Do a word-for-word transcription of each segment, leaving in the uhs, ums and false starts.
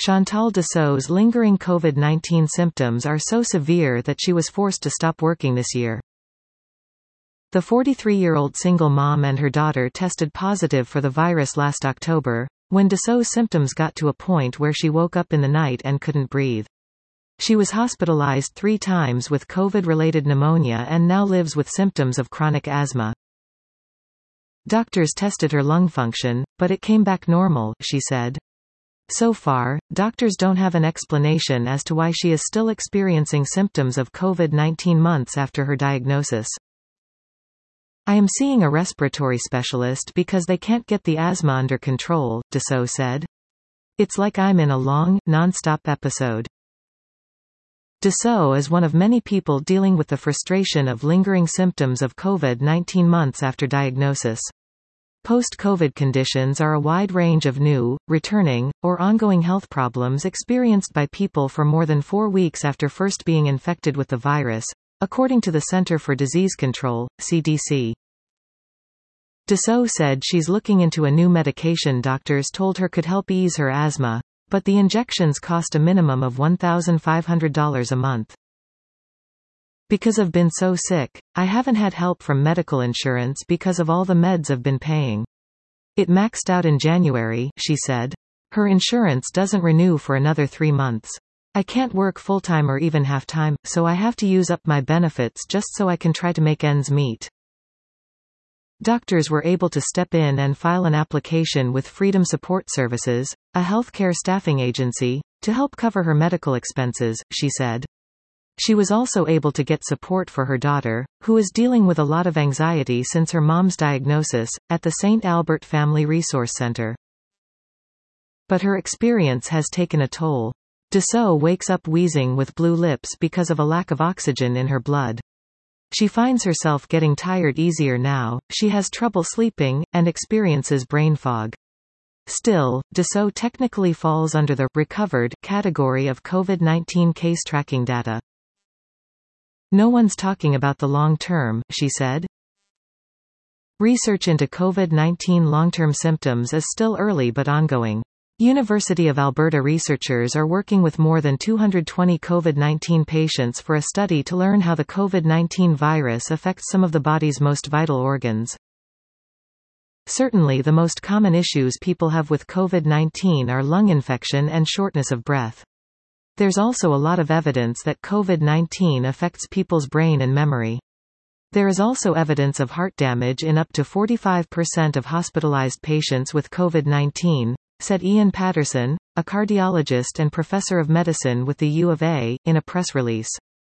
Chantal Dessau's lingering COVID nineteen symptoms are so severe that she was forced to stop working this year. The forty-three-year-old single mom and her daughter tested positive for the virus last October, when Dessau's symptoms got to a point where she woke up in the night and couldn't breathe. She was hospitalized three times with COVID-related pneumonia and now lives with symptoms of chronic asthma. Doctors tested her lung function, but it came back normal, she said. So far, doctors don't have an explanation as to why she is still experiencing symptoms of COVID nineteen months after her diagnosis. I am seeing a respiratory specialist because they can't get the asthma under control, Dessau said. It's like I'm in a long, non-stop episode. Dessau is one of many people dealing with the frustration of lingering symptoms of COVID nineteen months after diagnosis. Post-COVID conditions are a wide range of new, returning, or ongoing health problems experienced by people for more than four weeks after first being infected with the virus, according to the Center for Disease Control, C D C. Dessau said she's looking into a new medication doctors told her could help ease her asthma, but the injections cost a minimum of one thousand five hundred dollars a month. Because I've been so sick, I haven't had help from medical insurance because of all the meds I've been paying. It maxed out in January, she said. Her insurance doesn't renew for another three months. I can't work full-time or even half-time, so I have to use up my benefits just so I can try to make ends meet. Doctors were able to step in and file an application with Freedom Support Services, a healthcare staffing agency, to help cover her medical expenses, she said. She was also able to get support for her daughter, who is dealing with a lot of anxiety since her mom's diagnosis, at the Saint Albert Family Resource Center. But her experience has taken a toll. Dessau wakes up wheezing with blue lips because of a lack of oxygen in her blood. She finds herself getting tired easier now, she has trouble sleeping, and experiences brain fog. Still, Dessau technically falls under the recovered category of COVID nineteen case tracking data. No one's talking about the long term, she said. Research into COVID nineteen long-term symptoms is still early but ongoing. University of Alberta researchers are working with more than two hundred twenty COVID nineteen patients for a study to learn how the COVID nineteen virus affects some of the body's most vital organs. Certainly the most common issues people have with COVID nineteen are lung infection and shortness of breath. There's also a lot of evidence that COVID nineteen affects people's brain and memory. There is also evidence of heart damage in up to forty-five percent of hospitalized patients with COVID nineteen, said Ian Patterson, a cardiologist and professor of medicine with the U of A, in a press release.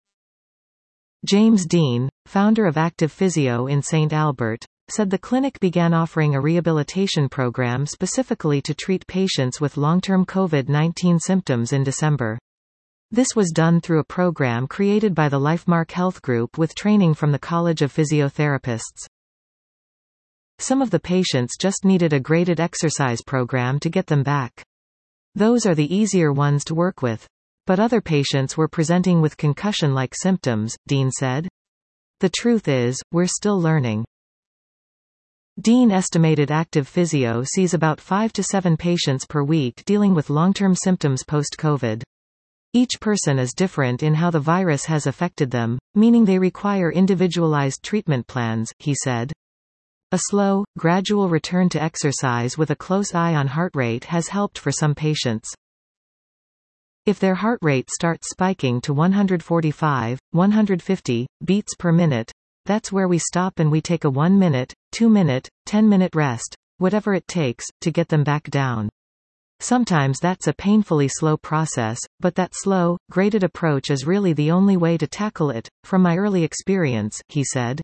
James Dean, founder of Active Physio in Saint Albert, said the clinic began offering a rehabilitation program specifically to treat patients with long-term COVID nineteen symptoms in December. This was done through a program created by the Lifemark Health Group with training from the College of Physiotherapists. Some of the patients just needed a graded exercise program to get them back. Those are the easier ones to work with. But other patients were presenting with concussion-like symptoms, Dean said. The truth is, we're still learning. Dean estimated Active Physio sees about five to seven patients per week dealing with long-term symptoms post-COVID. Each person is different in how the virus has affected them, meaning they require individualized treatment plans, he said. A slow, gradual return to exercise with a close eye on heart rate has helped for some patients. If their heart rate starts spiking to one hundred forty-five, one hundred fifty beats per minute, that's where we stop and we take a one minute, two minute, ten minute rest, whatever it takes, to get them back down. Sometimes that's a painfully slow process, but that slow, graded approach is really the only way to tackle it, from my early experience, he said.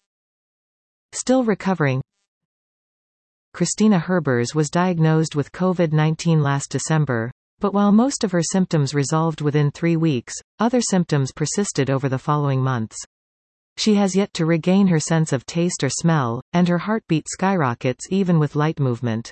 Still recovering. Christina Herbers was diagnosed with COVID nineteen last December, but while most of her symptoms resolved within three weeks, other symptoms persisted over the following months. She has yet to regain her sense of taste or smell, and her heartbeat skyrockets even with light movement.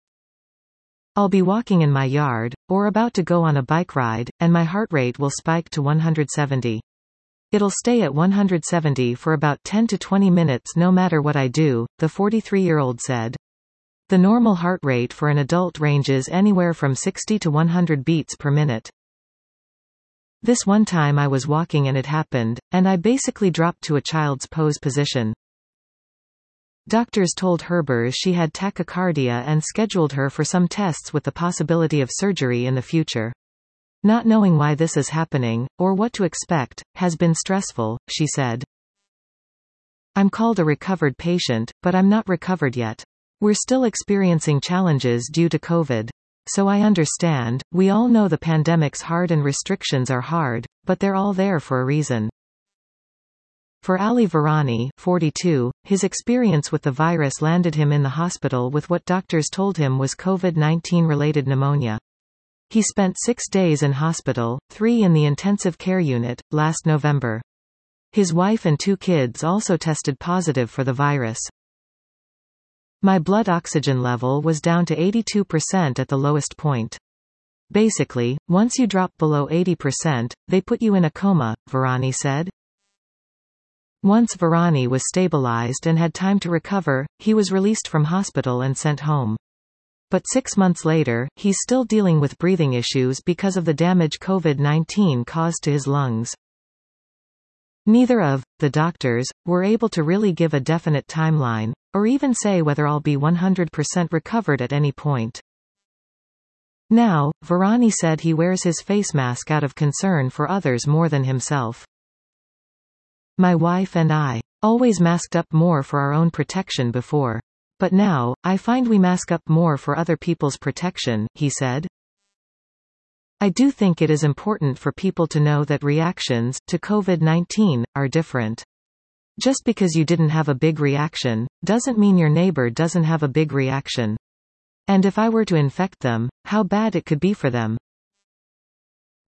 I'll be walking in my yard, or about to go on a bike ride, and my heart rate will spike to one hundred seventy. It'll stay at one hundred seventy for about ten to twenty minutes no matter what I do, the forty-three-year-old said. The normal heart rate for an adult ranges anywhere from sixty to one hundred beats per minute. This one time I was walking and it happened, and I basically dropped to a child's pose position. Doctors told Herbers she had tachycardia and scheduled her for some tests with the possibility of surgery in the future. Not knowing why this is happening, or what to expect, has been stressful, she said. I'm called a recovered patient, but I'm not recovered yet. We're still experiencing challenges due to COVID. So I understand, we all know the pandemic's hard and restrictions are hard, but they're all there for a reason. For Ali Virani, forty-two, his experience with the virus landed him in the hospital with what doctors told him was COVID nineteen related pneumonia. He spent six days in hospital, three in the intensive care unit, last November. His wife and two kids also tested positive for the virus. My blood oxygen level was down to eighty-two percent at the lowest point. Basically, once you drop below eighty percent, they put you in a coma, Virani said. Once Virani was stabilized and had time to recover, he was released from hospital and sent home. But six months later, he's still dealing with breathing issues because of the damage COVID nineteen caused to his lungs. Neither of the doctors were able to really give a definite timeline, or even say whether I'll be one hundred percent recovered at any point. Now, Virani said he wears his face mask out of concern for others more than himself. My wife and I always masked up more for our own protection before. But now, I find we mask up more for other people's protection, he said. I do think it is important for people to know that reactions to COVID nineteen are different. Just because you didn't have a big reaction, doesn't mean your neighbor doesn't have a big reaction. And if I were to infect them, how bad it could be for them.